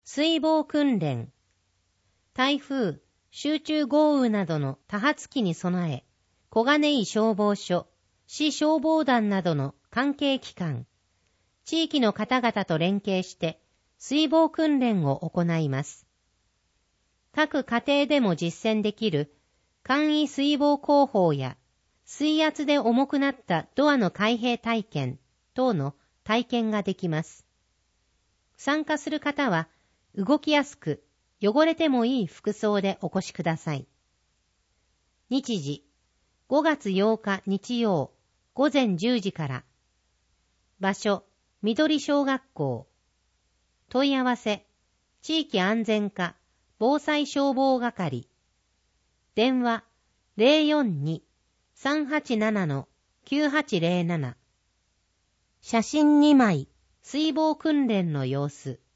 水防訓練。台風、集中豪雨などの多発期に備え、小金井消防署、市消防団などの関係機関、地域の方々と連携して水防訓練を行います。各家庭でも実践できる簡易水防工法や水圧で重くなったドアの開閉体験等の体験ができます。参加する方は動きやすく汚れてもいい服装でお越しください。日時、5月8日日曜午前10時から。場所、緑小学校。問い合わせ、地域安全課防災消防係。電話、042-387-9807。写真2枚、水防訓練の様子。